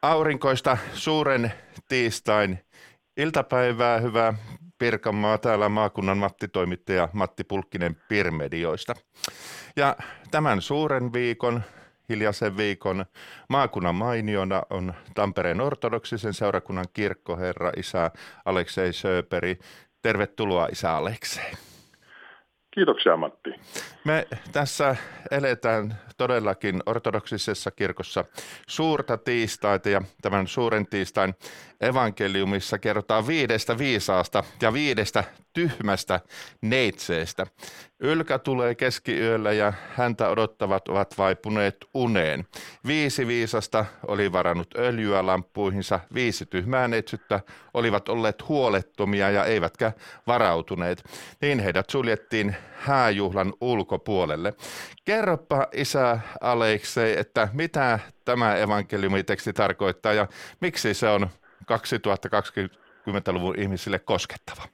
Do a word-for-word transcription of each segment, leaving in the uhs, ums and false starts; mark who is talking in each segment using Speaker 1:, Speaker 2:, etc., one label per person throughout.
Speaker 1: Aurinkoista suuren tiistain iltapäivää, hyvää Pirkanmaa, täällä maakunnan Matti-toimittaja Matti Pulkkinen Pirmedioista. Ja tämän suuren viikon, hiljaisen viikon maakunnan mainiona on Tampereen ortodoksisen seurakunnan kirkkoherra isä Aleksei Sööperi. Tervetuloa isä Aleksei.
Speaker 2: Kiitoksia Matti.
Speaker 1: Me tässä eletään todellakin ortodoksisessa kirkossa suurta tiistaita ja tämän suuren tiistain evankeliumissa kerrotaan viidestä viisaasta ja viidestä tyhmästä neitseestä. Ylkä tulee keskiyöllä ja häntä odottavat ovat vaipuneet uneen. Viisi viisasta oli varannut öljyä lamppuihinsa, viisi tyhmää neitsyttä olivat olleet huolettomia ja eivätkä varautuneet. Niin heidät suljettiin hääjuhlan ulkopuolelle. Kerropa isä Aleksei, että mitä tämä evankeliumiteksti tarkoittaa ja miksi se on kaksituhattakaksikymmentäluvun ihmisille koskettava?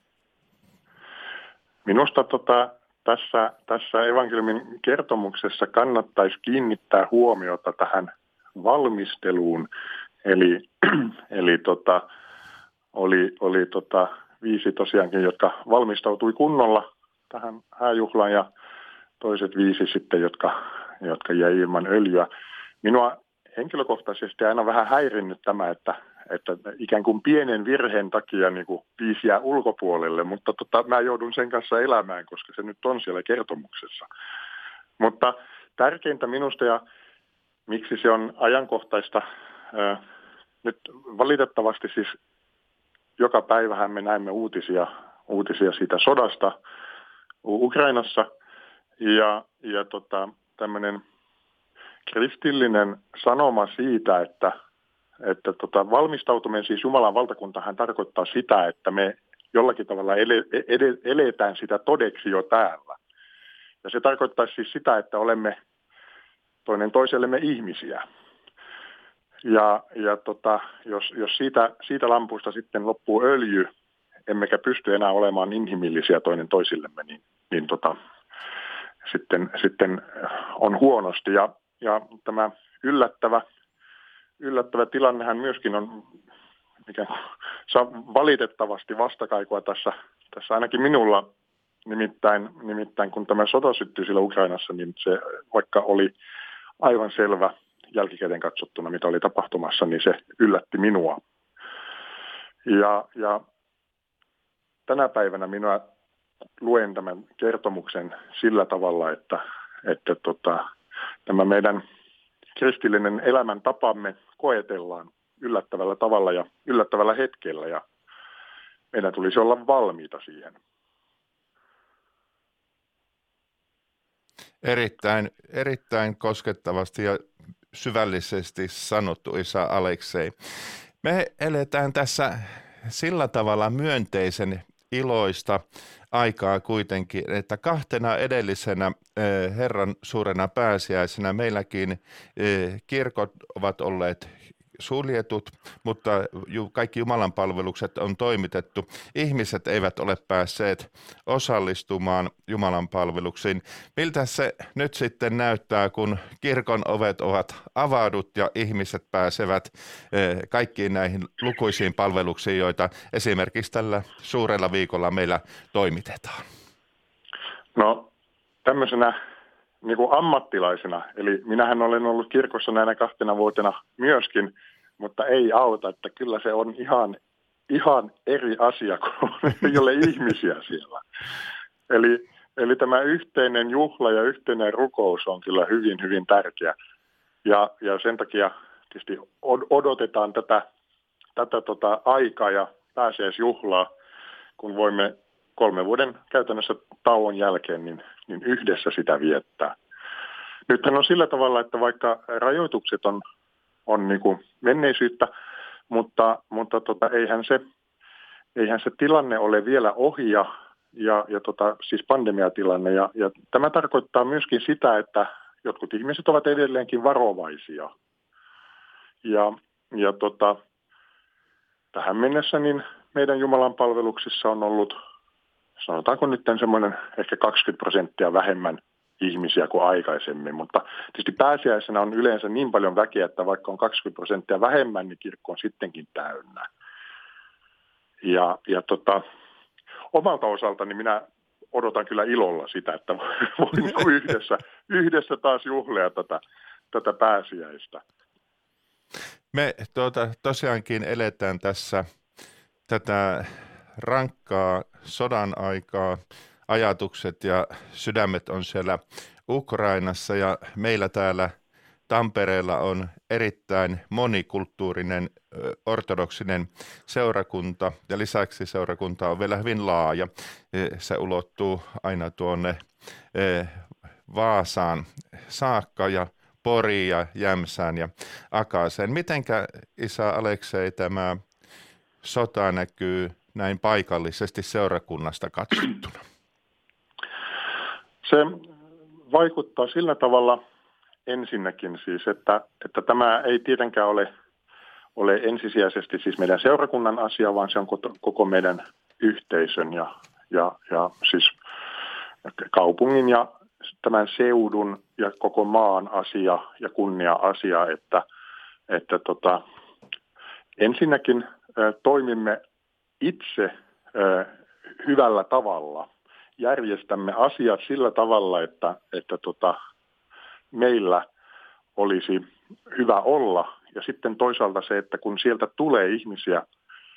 Speaker 2: Minusta tota, tässä, tässä evankeliumin kertomuksessa kannattaisi kiinnittää huomiota tähän valmisteluun. Eli, eli tota, oli, oli tota, viisi tosiaankin, jotka valmistautui kunnolla tähän hääjuhlaan ja toiset viisi sitten, jotka, jotka jäi ilman öljyä. Minua henkilökohtaisesti aina vähän häirinnyt tämä, että, että ikään kuin pienen virheen takia niin kuin viisi jää ulkopuolelle, mutta tota, mä joudun sen kanssa elämään, koska se nyt on siellä kertomuksessa. Mutta tärkeintä minusta ja miksi se on ajankohtaista, ää, nyt valitettavasti siis joka päivähän me näemme uutisia, uutisia siitä sodasta Ukrainassa ja, ja tota, tämmöinen kristillinen sanoma siitä, että, että tota, valmistautuminen siis Jumalan valtakuntahan tarkoittaa sitä, että me jollakin tavalla ele, ele, eletään sitä todeksi jo täällä. Ja se tarkoittaa siis sitä, että olemme toinen toisellemme ihmisiä. Ja, ja tota, jos, jos siitä, siitä lampusta sitten loppuu öljy, emmekä pysty enää olemaan inhimillisiä toinen toisillemme, niin, niin tota, sitten, sitten on huonosti. Ja, ja tämä yllättävä, yllättävä tilannehan myöskin on mikä, saa valitettavasti vastakaikua tässä, tässä ainakin minulla. Nimittäin, nimittäin kun tämä sota syttyi siellä Ukrainassa, niin se vaikka oli aivan selvä jälkikäteen katsottuna, mitä oli tapahtumassa, niin se yllätti minua. Ja, ja tänä päivänä minä luen tämän kertomuksen sillä tavalla, että, että tota, tämä meidän kristillinen elämäntapamme koetellaan yllättävällä tavalla ja yllättävällä hetkellä, ja meidän tulisi olla valmiita siihen.
Speaker 1: Erittäin, erittäin koskettavasti ja syvällisesti sanottu isä Aleksei. Me eletään tässä sillä tavalla myönteisen iloista aikaa kuitenkin, että kahtena edellisenä Herran suurena pääsiäisenä meilläkin kirkot ovat olleet suljetut, mutta kaikki Jumalan palvelukset on toimitettu. Ihmiset eivät ole päässeet osallistumaan Jumalan palveluksiin. Miltä se nyt sitten näyttää, kun kirkon ovet ovat avaudut ja ihmiset pääsevät kaikkiin näihin lukuisiin palveluksiin, joita esimerkiksi tällä suurella viikolla meillä toimitetaan?
Speaker 2: No tämmöisenä niin kuin ammattilaisena, eli minähän olen ollut kirkossa näinä kahtena vuotena myöskin, mutta ei auta, että kyllä se on ihan, ihan eri asia, kun ei ole ihmisiä siellä. Eli, eli tämä yhteinen juhla ja yhteinen rukous on kyllä hyvin, hyvin tärkeä. Ja, ja sen takia tietysti odotetaan tätä, tätä tota aikaa ja pääsiäisjuhlaa, kun voimme kolmen vuoden käytännössä tauon jälkeen niin, niin yhdessä sitä viettää. Nythän on sillä tavalla, että vaikka rajoitukset on, on niin kuin menneisyyttä, mutta, mutta tota, eihän, se, eihän se tilanne ole vielä ohi ja, ja, ja tota, siis pandemiatilanne. Ja, ja tämä tarkoittaa myöskin sitä, että jotkut ihmiset ovat edelleenkin varovaisia. Ja, ja tota, tähän mennessä niin meidän Jumalan palveluksissa on ollut, sanotaanko nyt semmoinen ehkä kaksikymmentä prosenttia vähemmän ihmisiä kuin aikaisemmin, mutta tietysti pääsiäisenä on yleensä niin paljon väkeä, että vaikka on kaksikymmentä prosenttia vähemmän, niin kirkko on sittenkin täynnä. Ja, ja tota, omalta osaltani minä odotan kyllä ilolla sitä, että voin yhdessä, yhdessä taas juhlia tätä, tätä pääsiäistä.
Speaker 1: Me tuota, tosiaankin eletään tässä tätä rankkaa sodan aikaa. Ajatukset ja sydämet on siellä Ukrainassa ja meillä täällä Tampereella on erittäin monikulttuurinen ortodoksinen seurakunta ja lisäksi seurakunta on vielä hyvin laaja. Se ulottuu aina tuonne Vaasaan saakka ja Poriin ja Jämsään ja Akaaseen. Mitenkä isä Aleksei tämä sota näkyy näin paikallisesti seurakunnasta katsottuna?
Speaker 2: Se vaikuttaa sillä tavalla ensinnäkin siis, että, että tämä ei tietenkään ole, ole ensisijaisesti siis meidän seurakunnan asia, vaan se on koko meidän yhteisön ja, ja, ja siis kaupungin ja tämän seudun ja koko maan asia ja kunnia-asia, että, että tota, ensinnäkin ä, toimimme itse ä, hyvällä tavalla. Järjestämme asiat sillä tavalla, että, että tota, meillä olisi hyvä olla. Ja sitten toisaalta se, että kun sieltä tulee ihmisiä, ä,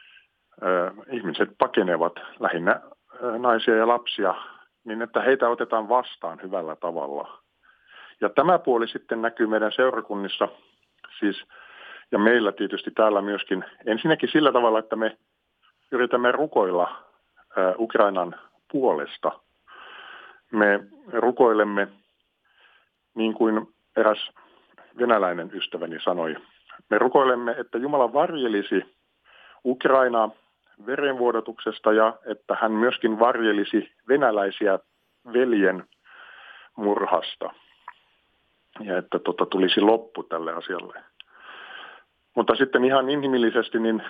Speaker 2: ihmiset pakenevat, lähinnä ä, naisia ja lapsia, niin että heitä otetaan vastaan hyvällä tavalla. Ja tämä puoli sitten näkyy meidän seurakunnissa, siis, ja meillä tietysti täällä myöskin, ensinnäkin sillä tavalla, että me yritämme rukoilla ä, Ukrainan puolesta. Me rukoilemme, niin kuin eräs venäläinen ystäväni sanoi, me rukoilemme, että Jumala varjelisi Ukrainaa verenvuodatuksesta ja että hän myöskin varjelisi venäläisiä veljen murhasta ja että tota, tulisi loppu tälle asialle. Mutta sitten ihan inhimillisesti, niin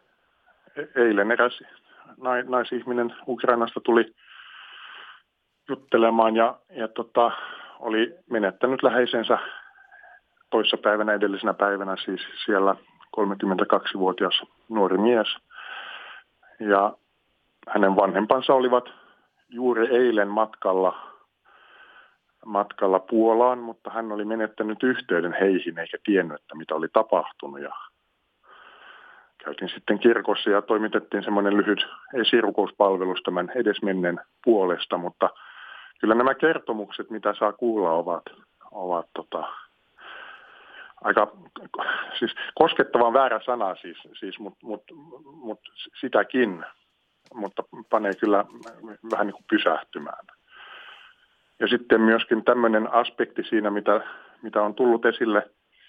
Speaker 2: eilen eräs naisihminen Ukrainasta tuli juttelemaan ja, ja tota, oli menettänyt läheisensä toissapäivänä, edellisenä päivänä siis siellä kolmekymmentäkaksivuotias nuori mies. Ja hänen vanhempansa olivat juuri eilen matkalla, matkalla Puolaan, mutta hän oli menettänyt yhteyden heihin eikä tiennyt, että mitä oli tapahtunut. Ja käytiin sitten kirkossa ja toimitettiin semmoinen lyhyt esirukouspalvelus tämän edesmenneen puolesta, mutta kyllä nämä kertomukset, mitä saa kuulla, ovat, ovat tota, aika, siis koskettavan väärä sana, siis, siis, mutta mut, mut sitäkin, mutta panee kyllä vähän niin kuin pysähtymään. Ja sitten myöskin tämmöinen aspekti siinä, mitä, mitä on tullut esille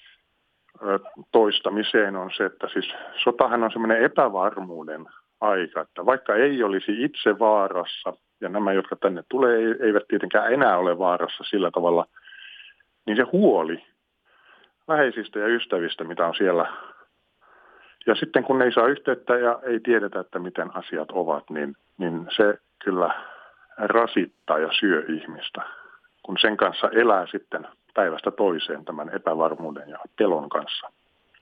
Speaker 2: toistamiseen, on se, että siis sotahan on semmoinen epävarmuuden aika, että vaikka ei olisi itse vaarassa, ja nämä, jotka tänne tulee, eivät tietenkään enää ole vaarassa sillä tavalla, niin se huoli läheisistä ja ystävistä, mitä on siellä. Ja sitten kun ei saa yhteyttä ja ei tiedetä, että miten asiat ovat, niin, niin se kyllä rasittaa ja syö ihmistä, kun sen kanssa elää sitten päivästä toiseen tämän epävarmuuden ja pelon kanssa.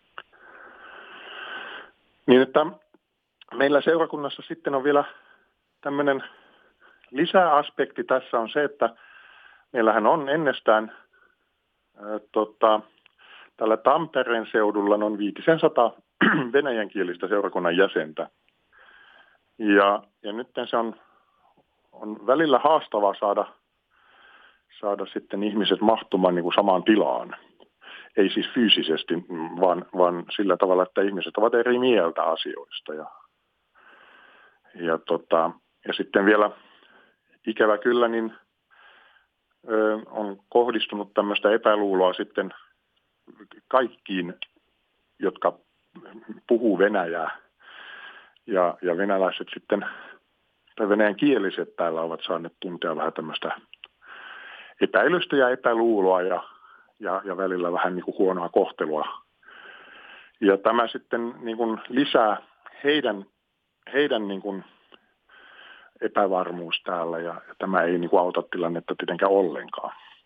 Speaker 2: Niin että meillä seurakunnassa sitten on vielä tämmöinen lisäaspekti tässä on se, että meillähän on ennestään ää, tota, tällä Tampereen seudulla noin viisisata venäjänkielistä seurakunnan jäsentä. Ja, ja nyt se on, on välillä haastavaa saada, saada sitten ihmiset mahtumaan niin kuin samaan tilaan. Ei siis fyysisesti, vaan, vaan sillä tavalla, että ihmiset ovat eri mieltä asioista. Ja, ja, tota, ja sitten vielä ikävä kyllä, niin ö, on kohdistunut tämmöistä epäluuloa sitten kaikkiin, jotka puhuu venäjää. Ja, ja venäläiset sitten, tai venäjänkieliset täällä ovat saaneet tuntea vähän tämmöistä epäilystä ja epäluuloa ja, ja, ja välillä vähän niin kuin huonoa kohtelua. Ja tämä sitten niin kuin lisää heidän, heidän niin kuin epävarmuus täällä ja, ja tämä ei niin kuin auta tilannetta tietenkään ollenkaan.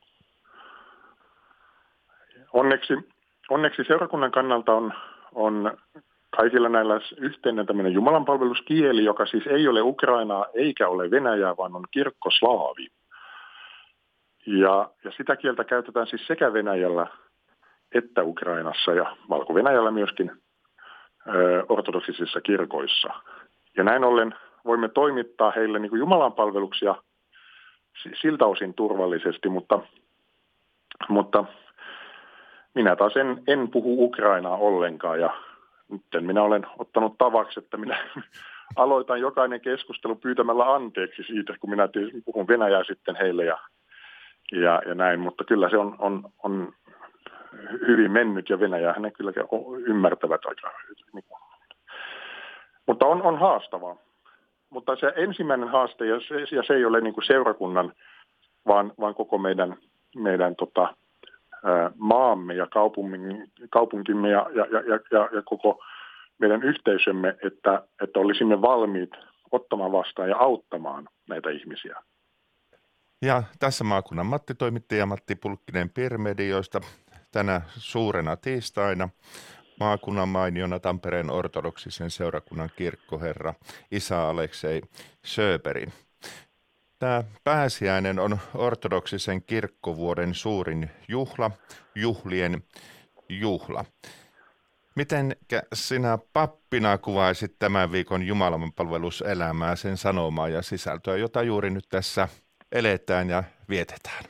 Speaker 2: onneksi, onneksi seurakunnan kannalta on, on kaikilla näillä yhteinen tämmöinen jumalanpalveluskieli, joka siis ei ole Ukrainaa eikä ole Venäjää, vaan on kirkkoslaavi. Ja, ja sitä kieltä käytetään siis sekä Venäjällä että Ukrainassa ja Valko-Venäjällä myöskin ö, ortodoksisissa kirkoissa. Ja näin ollen voimme toimittaa heille niin kuin jumalanpalveluksia siltä osin turvallisesti, mutta, mutta minä taas en, en puhu Ukrainaa ollenkaan ja nyt minä olen ottanut tavaksi, että minä aloitan jokainen keskustelu pyytämällä anteeksi siitä, kun minä puhun Venäjää sitten heille ja, ja, ja näin, mutta kyllä se on, on, on hyvin mennyt ja Venäjää ne kyllä ymmärtävät aika hyvin. Mutta on, on haastavaa. Mutta se ensimmäinen haaste, ja se, ja se ei ole niin kuin seurakunnan, vaan, vaan koko meidän, meidän tota, ää, maamme ja kaupungin, kaupunkimme ja, ja, ja, ja, ja koko meidän yhteisömme, että, että olisimme valmiit ottamaan vastaan ja auttamaan näitä ihmisiä.
Speaker 1: Ja tässä maakunnan Matti-toimittaja Matti Pulkkinen-Pirmedioista tänä suurena tiistaina maakunnan mainiona Tampereen ortodoksisen seurakunnan kirkkoherra isä Aleksei Sööperin. Tämä pääsiäinen on ortodoksisen kirkkovuoden suurin juhla, juhlien juhla. Miten sinä pappina kuvaisit tämän viikon jumalanpalveluselämää, sen sanomaa ja sisältöä, jota juuri nyt tässä eletään ja vietetään?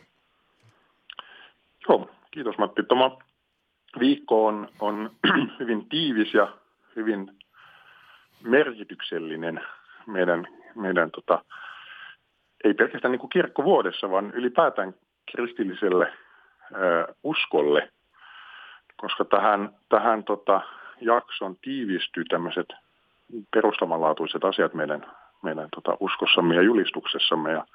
Speaker 2: Joo, kiitos Matti. Tämä viikko on, on hyvin tiivis ja hyvin merkityksellinen meidän, meidän tota, ei pelkästään niin kuin kirkkovuodessa, vaan ylipäätään kristilliselle ö, uskolle, koska tähän, tähän tota, jakson tiivistyy tämmöiset perustavanlaatuiset asiat meidän, meidän tota, uskossamme ja julistuksessamme. Ja,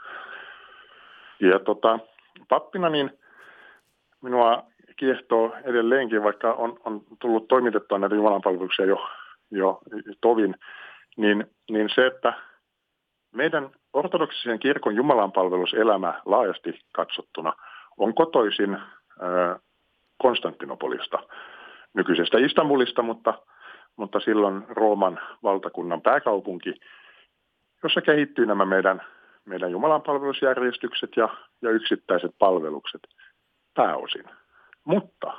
Speaker 2: ja tota, pappina niin minua kiehtoo edelleenkin, vaikka on, on tullut toimitettua näitä jumalanpalveluksia jo, jo tovin, niin, niin se, että meidän ortodoksisen kirkon jumalanpalveluselämä laajasti katsottuna on kotoisin ää, Konstantinopolista, nykyisestä Istanbulista, mutta, mutta silloin Rooman valtakunnan pääkaupunki, jossa kehittyy nämä meidän, meidän jumalanpalvelusjärjestykset ja, ja yksittäiset palvelukset pääosin. Mutta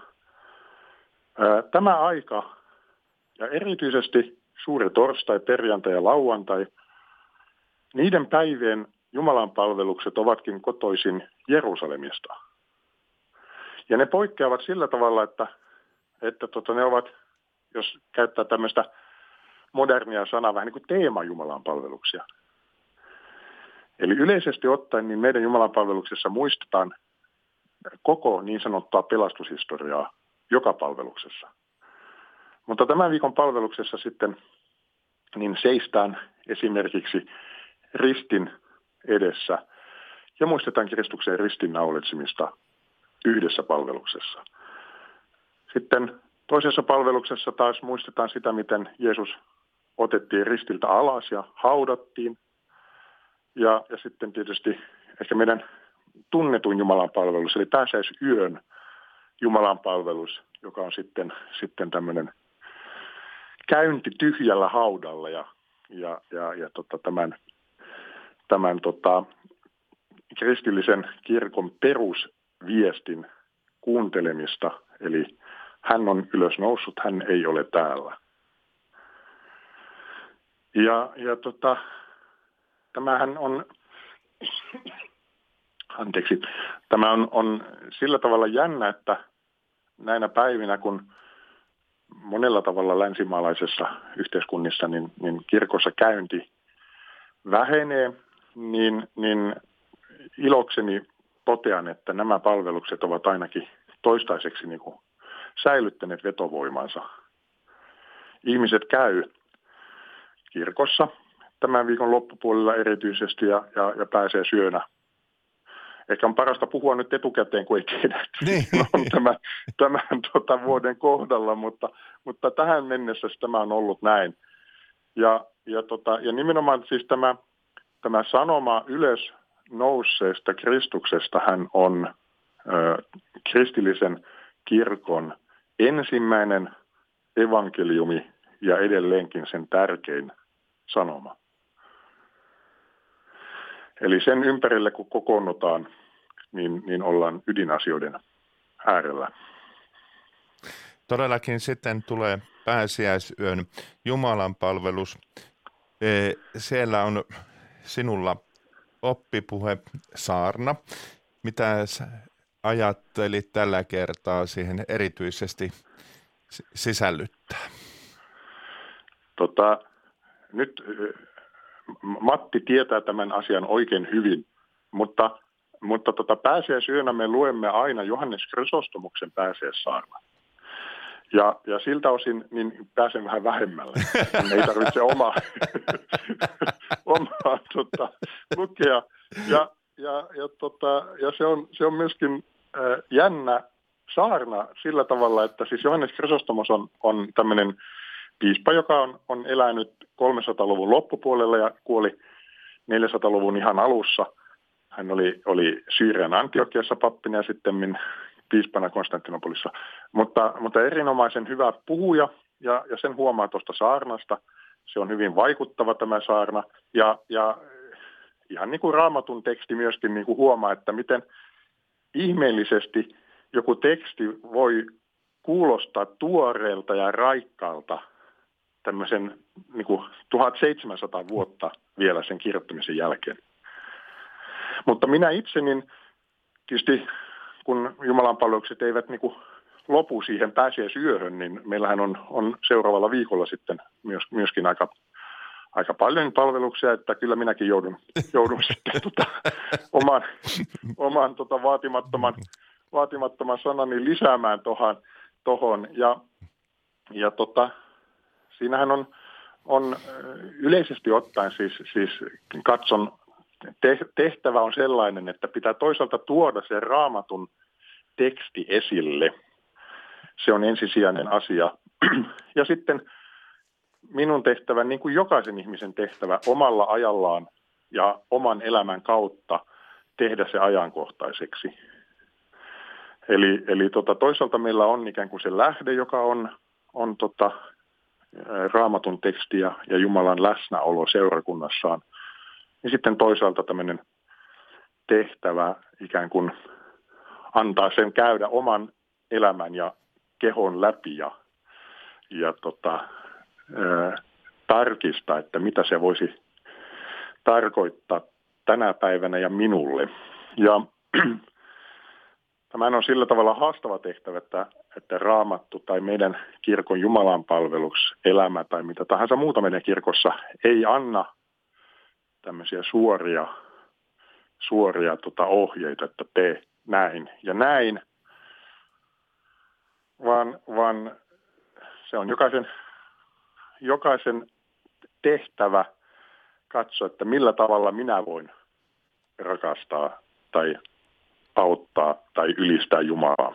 Speaker 2: ää, tämä aika, ja erityisesti suuri torstai, perjantai ja lauantai, niiden päivien jumalanpalvelukset ovatkin kotoisin Jerusalemista. Ja ne poikkeavat sillä tavalla, että, että tota, ne ovat, jos käyttää tämmöistä modernia sanaa, vähän niin kuin teemajumalanpalveluksia. Eli yleisesti ottaen niin meidän jumalanpalveluksessa muistetaan koko niin sanottua pelastushistoriaa joka palveluksessa. Mutta tämän viikon palveluksessa sitten niin seistään esimerkiksi ristin edessä ja muistetaan Kristuksen ristin nauletsemista yhdessä palveluksessa. Sitten toisessa palveluksessa taas muistetaan sitä, miten Jeesus otettiin ristiltä alas ja haudattiin. Ja, ja sitten tietysti ehkä meidän tunnetuin jumalanpalvelus, eli pääsiäisyön jumalanpalvelus, joka on sitten, sitten tämmöinen käynti tyhjällä haudalla ja, ja, ja, ja tota, tämän, tämän tota, kristillisen kirkon perusviestin kuuntelemista, eli hän on ylös noussut, hän ei ole täällä. Ja, ja tota, tämähän on, anteeksi, tämä on, on sillä tavalla jännä, että näinä päivinä, kun monella tavalla länsimaalaisessa yhteiskunnissa niin, niin kirkossa käynti vähenee, niin, niin ilokseni totean, että nämä palvelukset ovat ainakin toistaiseksi niin kuin säilyttäneet vetovoimansa. Ihmiset käy kirkossa tämän viikon loppupuolella erityisesti ja, ja, ja pääsee syönä. Ehkä on parasta puhua nyt etukäteen, kun ei tiedä,
Speaker 1: niin.
Speaker 2: on tämän, tämän tota, vuoden kohdalla, mutta, mutta tähän mennessä tämä on ollut näin. Ja, ja, tota, ja nimenomaan siis tämä, tämä sanoma ylös nousseesta Kristuksesta hän on ö, kristillisen kirkon ensimmäinen evankeliumi ja edelleenkin sen tärkein sanoma. Eli sen ympärille kun kokoonnutaan, niin, niin ollaan ydinasioiden äärellä.
Speaker 1: Todellakin sitten tulee pääsiäisyön Jumalan palvelus. Siellä on sinulla oppipuhe saarna. Mitä ajattelit tällä kertaa siihen erityisesti sisällyttää?
Speaker 2: Tota, nyt Matti tietää tämän asian oikein hyvin, mutta, mutta tota, pääsiäisyönä me luemme aina Johannes Chrysostomuksen pääsiäissaarna. Ja, ja siltä osin niin pääsen vähän vähemmälle. Ei tarvitse omaa, omaa tota, lukea. Ja, ja, ja, tota, ja se, on, se on myöskin äh, jännä saarna sillä tavalla, että siis Johannes Chrysostomos on, on tämmöinen piispa, joka on, on elänyt kolmesataaluvun loppupuolella ja kuoli neljäsataaluvun ihan alussa. Hän oli, oli Syyrian Antiokiassa pappina ja sitten piispana Konstantinopolissa. Mutta, mutta erinomaisen hyvä puhuja ja, ja sen huomaa tuosta saarnasta. Se on hyvin vaikuttava tämä saarna ja, ja ihan niin kuin Raamatun teksti myöskin niin kuin huomaa, että miten ihmeellisesti joku teksti voi kuulostaa tuoreelta ja raikkaalta tämmöisen niin kuin tuhatseitsemänsataa vuotta vielä sen kirjoittamisen jälkeen. Mutta minä itse, niin tietysti kun jumalanpalvelukset eivät niin kuin lopu siihen pääsiäisyöhön, niin meillähän on, on seuraavalla viikolla sitten myös, myöskin aika, aika paljon palveluksia, että kyllä minäkin joudun, joudun sitten tota, oman, oman tota, vaatimattoman, vaatimattoman sanani lisäämään tohon, tohon. Ja, ja tota, siinähän on, on yleisesti ottaen siis, siis katson, tehtävä on sellainen, että pitää toisaalta tuoda se Raamatun teksti esille. Se on ensisijainen asia. Ja sitten minun tehtävä, niin kuin jokaisen ihmisen tehtävä, omalla ajallaan ja oman elämän kautta tehdä se ajankohtaiseksi. Eli, eli tota, toisaalta meillä on ikään kuin se lähde, joka on, on tota, Raamatun teksti ja, ja Jumalan läsnäolo seurakunnassaan. Ja sitten toisaalta tämmöinen tehtävä ikään kuin antaa sen käydä oman elämän ja kehon läpi ja, ja tota, ää, tarkistaa, että mitä se voisi tarkoittaa tänä päivänä ja minulle. Ja tämä on sillä tavalla haastava tehtävä, että, että Raamattu tai meidän kirkon jumalanpalvelus, elämä tai mitä tahansa muuta meidän kirkossa ei anna tämmöisiä suoria, suoria tota, ohjeita, että tee näin ja näin, vaan, vaan se on jokaisen, jokaisen tehtävä katsoa, että millä tavalla minä voin rakastaa tai auttaa tai ylistää Jumalaa.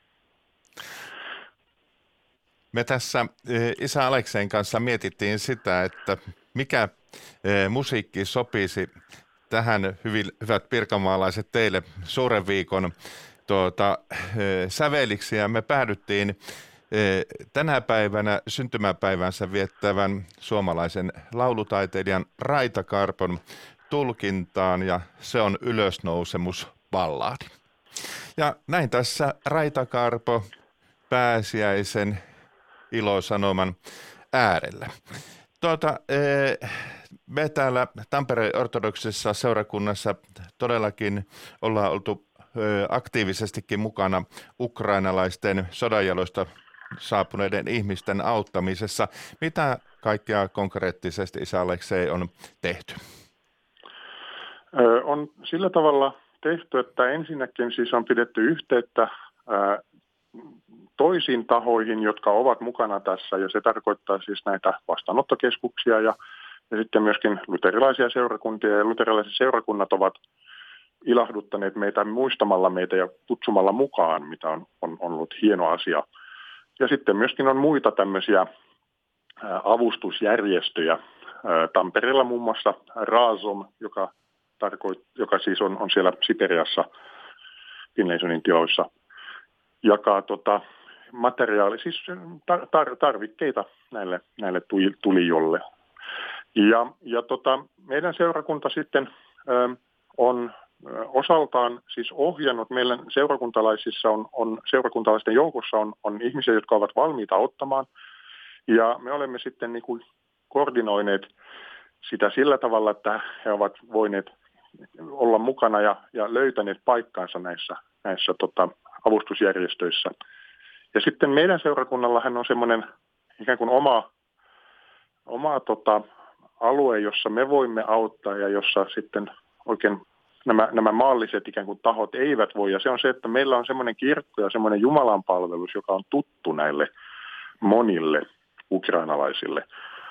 Speaker 1: Me tässä isä Alekseen kanssa mietittiin sitä, että mikä musiikki sopisi tähän, hyvin, hyvät pirkanmaalaiset, teille suuren viikon tuota, säveliksi, ja me päädyttiin tänä päivänä syntymäpäivänsä viettävän suomalaisen laulutaiteilijan Raita Karpon tulkintaan, ja se on ylösnousemusballaadi. Ja näin tässä Raita Karpo pääsiäisen ilosanoman äärellä. Tuota, me täällä Tampereen ortodoksisessa seurakunnassa todellakin ollaan oltu aktiivisestikin mukana ukrainalaisten sodanjaloista saapuneiden ihmisten auttamisessa. Mitä kaikkea konkreettisesti isä Aleksei on tehty?
Speaker 2: On sillä tavalla tehty, että ensinnäkin siis on pidetty yhteyttä toisiin tahoihin, jotka ovat mukana tässä, ja se tarkoittaa siis näitä vastaanottokeskuksia ja, ja sitten myöskin luterilaisia seurakuntia, ja luterilaiset seurakunnat ovat ilahduttaneet meitä muistamalla meitä ja kutsumalla mukaan, mitä on, on, on ollut hieno asia. Ja sitten myöskin on muita tämmöisiä avustusjärjestöjä. Tampereella muun muassa Razom, joka, tarkoit, joka siis on, on siellä Siperiassa, Finlaysonin tiloissa. jakaa tota, materiaali, siis tar- tar- tarvikkeita näille, näille tulijoille. Ja, ja tota, meidän seurakunta sitten ö, on ö, osaltaan siis ohjannut, meidän seurakuntalaisissa on, on seurakuntalaisten joukossa on, on ihmisiä, jotka ovat valmiita ottamaan. Ja me olemme sitten niin kuin koordinoineet sitä sillä tavalla, että he ovat voineet olla mukana ja, ja löytäneet paikkaansa näissä, näissä tota, avustusjärjestöissä. Ja sitten meidän seurakunnallahan on semmoinen ikään kuin oma, oma tota, alue, jossa me voimme auttaa ja jossa sitten oikein nämä, nämä maalliset ikään kuin tahot eivät voi. Ja se on se, että meillä on semmoinen kirkko ja semmoinen jumalanpalvelus, joka on tuttu näille monille ukrainalaisille.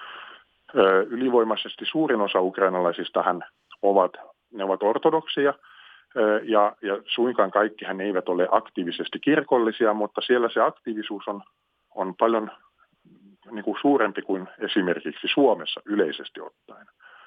Speaker 2: Ö, ylivoimaisesti suurin osa ukrainalaisistahan ovat, ne ovat ortodoksia. Ja, ja suinkaan kaikkihan eivät ole aktiivisesti kirkollisia, mutta siellä se aktiivisuus on, on paljon niin kuin suurempi kuin esimerkiksi Suomessa yleisesti ottaen.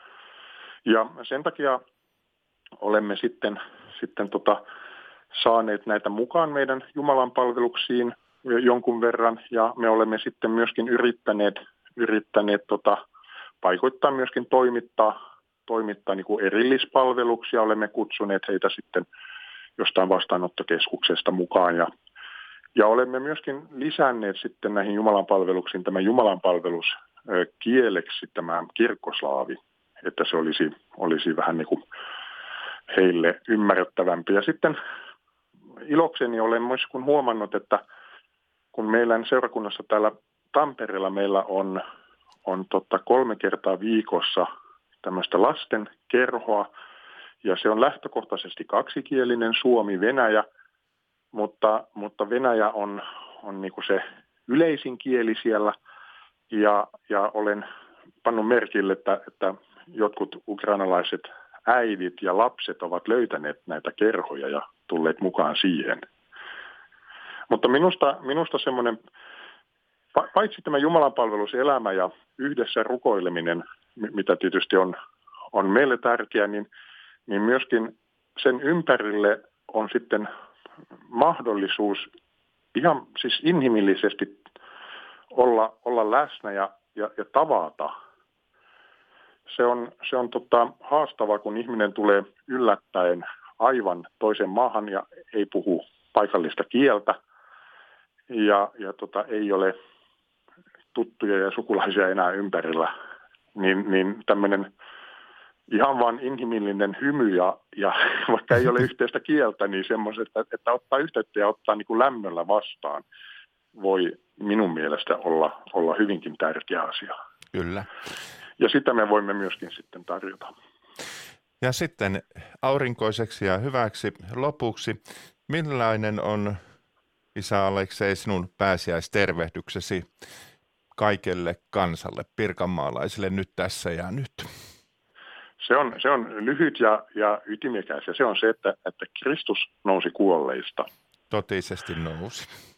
Speaker 2: Ja sen takia olemme sitten, sitten tota, saaneet näitä mukaan meidän jumalanpalveluksiin jonkun verran, ja me olemme sitten myöskin yrittäneet, yrittäneet tota, paikoittaa myöskin toimittaa toimittaa niin kuin erillispalveluksia. Olemme kutsuneet heitä sitten jostain vastaanottokeskuksesta mukaan. Ja, ja olemme myöskin lisänneet sitten näihin jumalanpalveluksiin tämän jumalanpalvelus kieleksi tämä kirkkoslaavi, että se olisi, olisi vähän niin kuin heille ymmärrettävämpi. Ja sitten ilokseni olen myös kun huomannut, että kun meillä seurakunnassa täällä Tampereella meillä on, on tota kolme kertaa viikossa tämmöistä lasten kerhoa, ja se on lähtökohtaisesti kaksikielinen Suomi-Venäjä, mutta, mutta Venäjä on, on niin kuin se yleisin kieli siellä, ja, ja olen pannut merkille, että, että jotkut ukrainalaiset äidit ja lapset ovat löytäneet näitä kerhoja ja tulleet mukaan siihen. Mutta minusta, minusta semmoinen, paitsi tämä jumalanpalveluselämä ja yhdessä rukoileminen, mitä tietysti on, on meille tärkeää, niin, niin myöskin sen ympärille on sitten mahdollisuus ihan siis inhimillisesti olla, olla läsnä ja, ja, ja tavata. Se on, se on tota, haastavaa, kun ihminen tulee yllättäen aivan toisen maahan ja ei puhu paikallista kieltä ja, ja tota, ei ole tuttuja ja sukulaisia enää ympärillä. Niin, niin tämmöinen ihan vaan inhimillinen hymy ja, ja vaikka ei ole yhteistä kieltä, niin semmoiset, että, että ottaa yhteyttä ja ottaa niin kuin lämmöllä vastaan voi minun mielestä olla, olla hyvinkin tärkeä asia.
Speaker 1: Kyllä.
Speaker 2: Ja sitä me voimme myöskin sitten tarjota.
Speaker 1: Ja sitten aurinkoiseksi ja hyväksi lopuksi, millainen on, isä Aleksei, sinun pääsiäistervehdyksesi kaikelle kansalle, pirkanmaalaisille nyt tässä ja nyt?
Speaker 2: Se on, se on lyhyt ja, ja ytimekäs, ja se on se, että, että Kristus nousi kuolleista.
Speaker 1: Totisesti nousi.